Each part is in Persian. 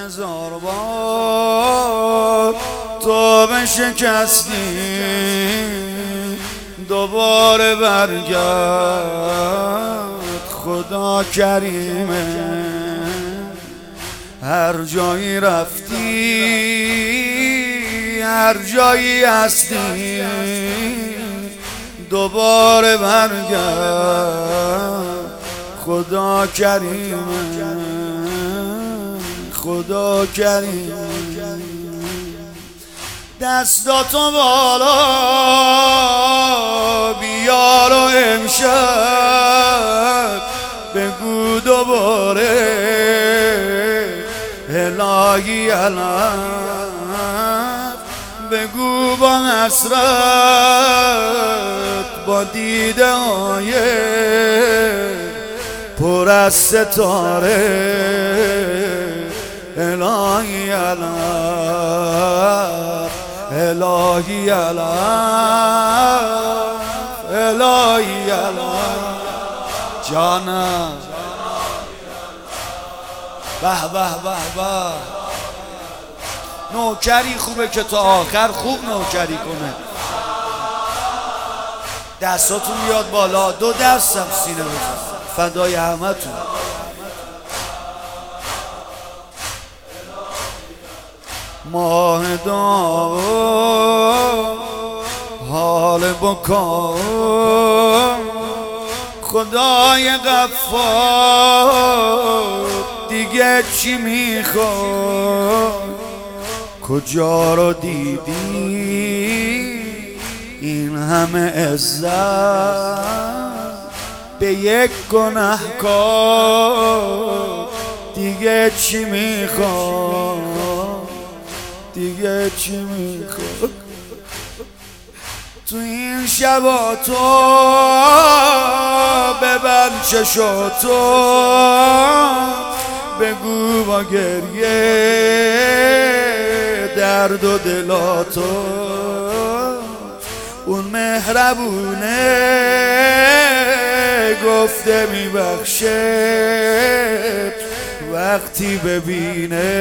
1000 بار تو بشکستی دوباره برگرد خدا کریمه. هر جایی رفتی هر جایی هستی دوباره برگرد خدا کریمه. خدا کریمه. دستاتو بالا بیار و امشب بگو دوباره الهی علم بگو با حسرت با دیده های پر از ستاره الهی علم الهی علم الهی علم جانم. به به به به نوکری خوبه که تا آخر خوب نوکری کنه. دستاتون بیاد بالا، 2 دستم سینه بزن فدای همتون. ماه داغ حال بکا خدای غفار دیگه چی میخوای؟ کجا رو دیدی این همه عزت به یک گناهکار؟ دیگه چی میخوای؟ دیگه چی میخوای؟ تو این شبا تو ببند چشاتو بگو با گریه درد و دلاتو اون مهربونه گفته میبخشه وقتی ببینه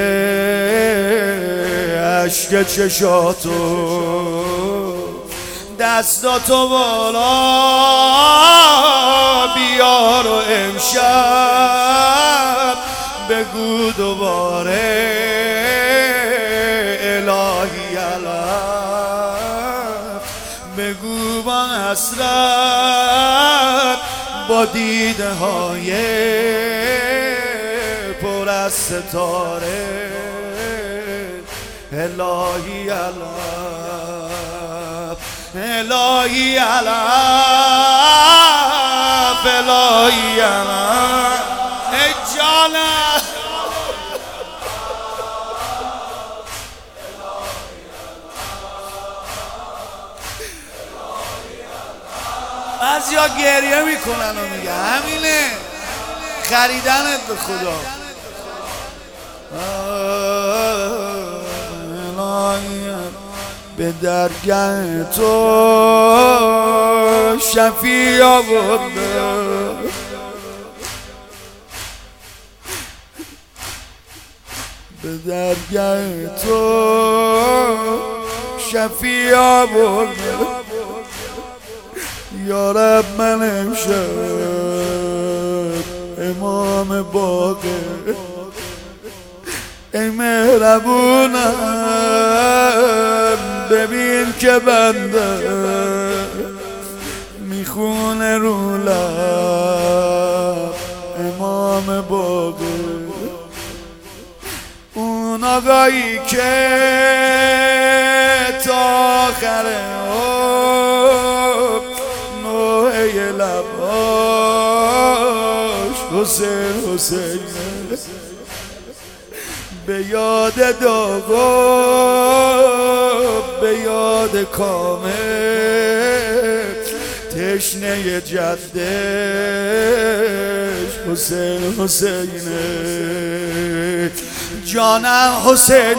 عشق چشاتو. دستاتو بالا بیار و امشب بگو دوباره الهی علم بگو با حسرت با دیده های پر از ستاره الهی علم الهی علم الهی علم. ای جانم بعضیا گریه میکنن و میگه همینه خریدنت به خدا. به درگاه تو شفیع آورده به درگاه تو شفیع آورده یا رب من امشب امام باقی ای مهربونم ببین که بنده میخونه رو لب امام باقی اون آقایی که تا آخر نوعه لباش حسین حسین به یاد داغا به یاد کامل تشنه جدش حسین حسینه جانم حسین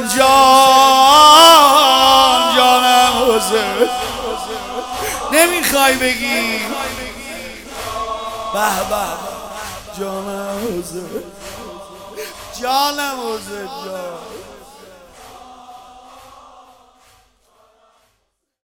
جان جانم حسین نمیخوای بگی به به جانم حسین جانم حسین جان.